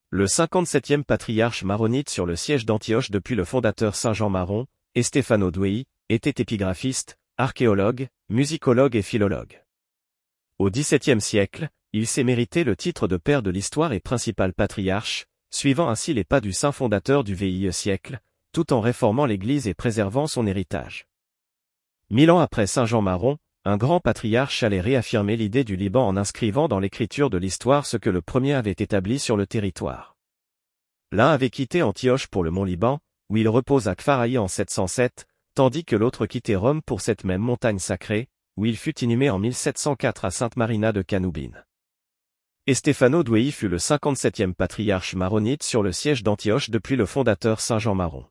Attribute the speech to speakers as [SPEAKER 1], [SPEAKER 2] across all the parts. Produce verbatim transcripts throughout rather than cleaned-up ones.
[SPEAKER 1] Le cinquante-septième patriarche maronite sur le siège d'Antioche depuis le fondateur Saint Jean Maron, Estefano Douei, était épigraphiste, archéologue, musicologue et philologue. Au dix-septième siècle, il s'est mérité le titre de père de l'histoire et principal patriarche, suivant ainsi les pas du saint fondateur du vingtième siècle, tout en réformant l'Église et préservant son héritage. Mille ans après Saint Jean Maron, un grand patriarche allait réaffirmer l'idée du Liban en inscrivant dans l'écriture de l'histoire ce que le premier avait établi sur le territoire. L'un avait quitté Antioche pour le mont Liban, où il repose à Kfaraï en sept cent sept, tandis que l'autre quittait Rome pour cette même montagne sacrée, où il fut inhumé en mille sept cent quatre à Sainte Marina de Canoubine. Estefano Douei fut le cinquante-septième patriarche maronite sur le siège d'Antioche depuis le fondateur Saint Jean Maron.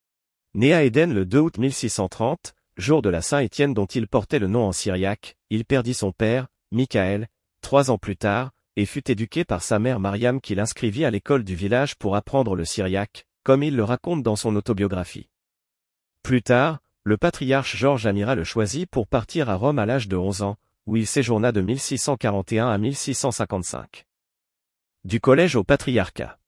[SPEAKER 1] Né à Éden le deux août mille six cent trente, jour de la Saint-Étienne dont il portait le nom en syriaque, il perdit son père, Michaël, trois ans plus tard, et fut éduqué par sa mère Mariam qui l'inscrivit à l'école du village pour apprendre le syriaque, comme il le raconte dans son autobiographie. Plus tard, le patriarche Georges Amira le choisit pour partir à Rome à l'âge de onze ans, où il séjourna de mille six cent quarante et un à mille six cent cinquante-cinq. Du collège au patriarcat.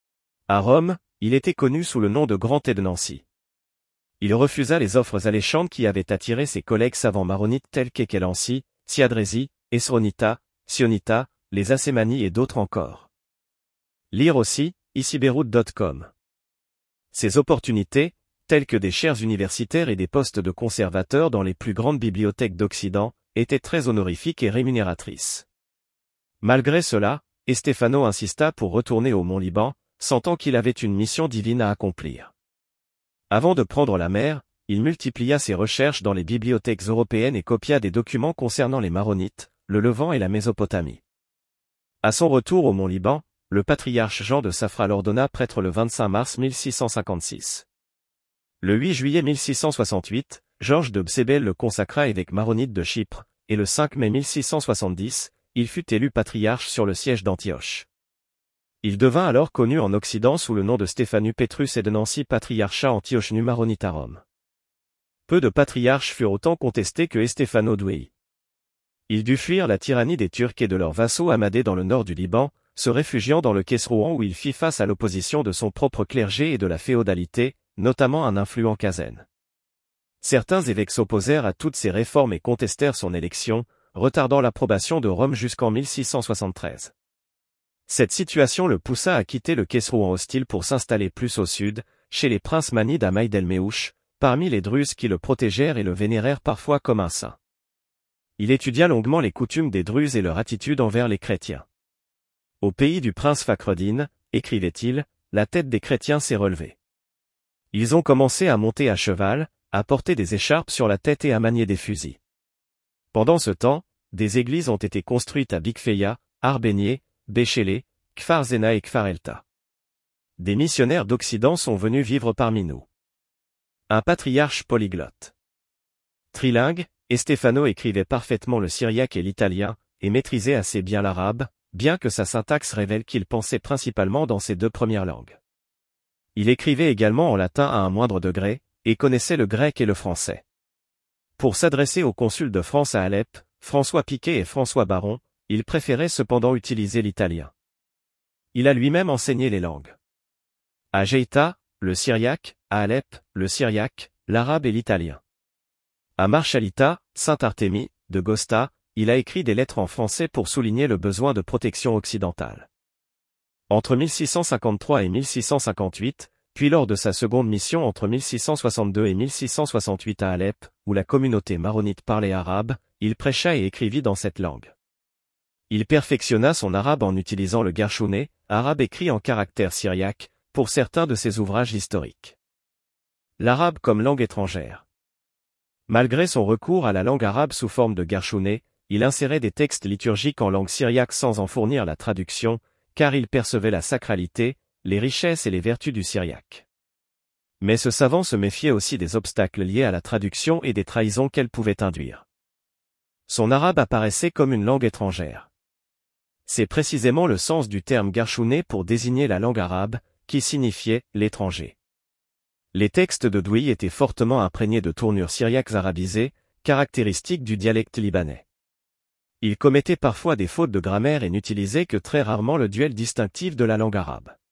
[SPEAKER 1] À Rome, il était connu sous le nom de Grand Thé de Nancy. Il refusa les offres alléchantes qui avaient attiré ses collègues savants maronites tels qu'Ekelansi, Siadrési, Esronita, Sionita, les Assémani et d'autres encore. Lire aussi, icibeyrout point com. Ces opportunités, telles que des chaires universitaires et des postes de conservateurs dans les plus grandes bibliothèques d'Occident, étaient très honorifiques et rémunératrices. Malgré cela, Estefano insista pour retourner au Mont Liban, sentant qu'il avait une mission divine à accomplir. Avant de prendre la mer, il multiplia ses recherches dans les bibliothèques européennes et copia des documents concernant les Maronites, le Levant et la Mésopotamie. À son retour au Mont Liban, le patriarche Jean de Safra l'ordonna prêtre le vingt-cinq mars mille six cent cinquante-six. Le huit juillet mille six cent soixante-huit, Georges de Bsébel le consacra évêque maronite de Chypre, et le cinq mai mille six cent soixante-dix, il fut élu patriarche sur le siège d'Antioche. Il devint alors connu en Occident sous le nom de Stéphanus Petrus et de Nancy Patriarcha Antiochenu Maronitarum. Peu de patriarches furent autant contestés que Estefano Douei. Il dut fuir la tyrannie des Turcs et de leurs vassaux amadés dans le nord du Liban, se réfugiant dans le Kesrouan où il fit face à l'opposition de son propre clergé et de la féodalité, notamment un influent Kazan. Certains évêques s'opposèrent à toutes ces réformes et contestèrent son élection, retardant l'approbation de Rome jusqu'en mille six cent soixante-treize. Cette situation le poussa à quitter le Kesrouan hostile pour s'installer plus au sud, chez les princes manides à Maïd el-Méouch, parmi les Druzes qui le protégèrent et le vénérèrent parfois comme un saint. Il étudia longuement les coutumes des Druzes et leur attitude envers les chrétiens. Au pays du prince Fakhreddin, écrivait-il, la tête des chrétiens s'est relevée. Ils ont commencé à monter à cheval, à porter des écharpes sur la tête et à manier des fusils. Pendant ce temps, des églises ont été construites à Bikfeya, Arbeigné, Béchélé, Kfar Zena et Kfar Elta. Des missionnaires d'Occident sont venus vivre parmi nous. Un patriarche polyglotte. Trilingue, Estefano écrivait parfaitement le syriaque et l'italien, et maîtrisait assez bien l'arabe, bien que sa syntaxe révèle qu'il pensait principalement dans ces deux premières langues. Il écrivait également en latin à un moindre degré, et connaissait le grec et le français. Pour s'adresser aux consuls de France à Alep, François Piquet et François Baron, il préférait cependant utiliser l'italien. Il a lui-même enseigné les langues. À Jeïta, le syriaque, à Alep, le syriaque, l'arabe et l'italien. À Marchalita, Sainte-Artémie, de Gosta, il a écrit des lettres en français pour souligner le besoin de protection occidentale. Entre mille six cent cinquante-trois et mille six cent cinquante-huit, puis lors de sa seconde mission entre mille six cent soixante-deux et mille six cent soixante-huit à Alep, où la communauté maronite parlait arabe, il prêcha et écrivit dans cette langue. Il perfectionna son arabe en utilisant le Gershouné, arabe écrit en caractère syriaque, pour certains de ses ouvrages historiques. L'arabe comme langue étrangère. Malgré son recours à la langue arabe sous forme de Gershouné, il insérait des textes liturgiques en langue syriaque sans en fournir la traduction, car il percevait la sacralité, les richesses et les vertus du syriaque. Mais ce savant se méfiait aussi des obstacles liés à la traduction et des trahisons qu'elle pouvait induire. Son arabe apparaissait comme une langue étrangère. C'est précisément le sens du terme Gershouné pour désigner la langue arabe, qui signifiait « l'étranger ». Les textes de Douei étaient fortement imprégnés de tournures syriaques arabisées, caractéristiques du dialecte libanais. Il commettait parfois des fautes de grammaire et n'utilisait que très rarement le duel distinctif de la langue arabe.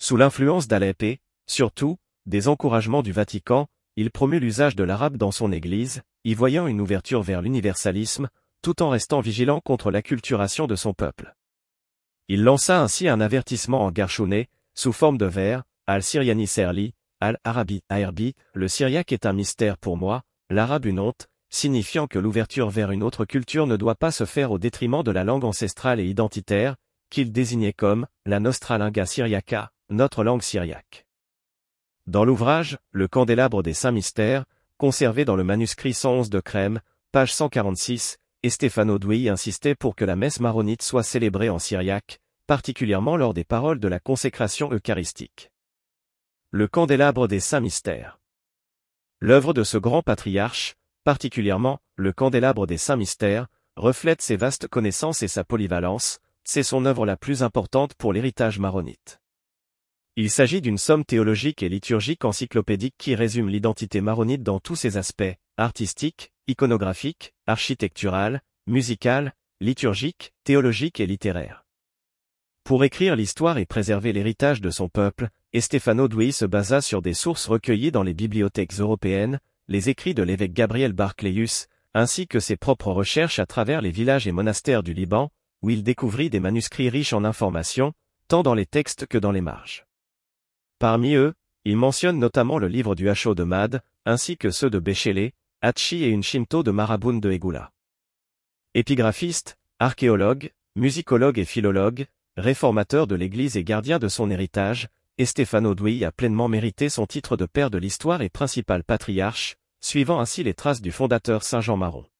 [SPEAKER 1] Sous l'influence d'Alep et, surtout, des encouragements du Vatican, il promut l'usage de l'arabe dans son Église, y voyant une ouverture vers l'universalisme, tout en restant vigilant contre l'acculturation de son peuple. Il lança ainsi un avertissement en garchouné, sous forme de vers, Al-Syriani Serli, Al-Arabi Aerbi, le syriaque est un mystère pour moi, l'arabe une honte, signifiant que l'ouverture vers une autre culture ne doit pas se faire au détriment de la langue ancestrale et identitaire, qu'il désignait comme la Nostra Lingua Syriaca, notre langue syriaque. Dans l'ouvrage, Le candélabre des saints mystères, conservé dans le manuscrit cent onze de Crème, page cent quarante-six, Stefano Douei insistait pour que la messe maronite soit célébrée en syriaque, particulièrement lors des paroles de la consécration eucharistique. Le candélabre des saints mystères. L'œuvre de ce grand patriarche, particulièrement, le candélabre des saints mystères, reflète ses vastes connaissances et sa polyvalence, c'est son œuvre la plus importante pour l'héritage maronite. Il s'agit d'une somme théologique et liturgique encyclopédique qui résume l'identité maronite dans tous ses aspects, artistiques, iconographiques, architectural, musical, liturgique, théologique et littéraire. Pour écrire l'histoire et préserver l'héritage de son peuple, Stefano Douei se basa sur des sources recueillies dans les bibliothèques européennes, les écrits de l'évêque Gabriel Barclayus, ainsi que ses propres recherches à travers les villages et monastères du Liban, où il découvrit des manuscrits riches en informations, tant dans les textes que dans les marges. Parmi eux, il mentionne notamment le livre du Hacho de Mad, ainsi que ceux de Béchélé, Hachi et une Shinto de Maraboun de Egula. Épigraphiste, archéologue, musicologue et philologue, réformateur de l'Église et gardien de son héritage, Stefano Douei a pleinement mérité son titre de père de l'histoire et principal patriarche, suivant ainsi les traces du fondateur Saint Jean Maron.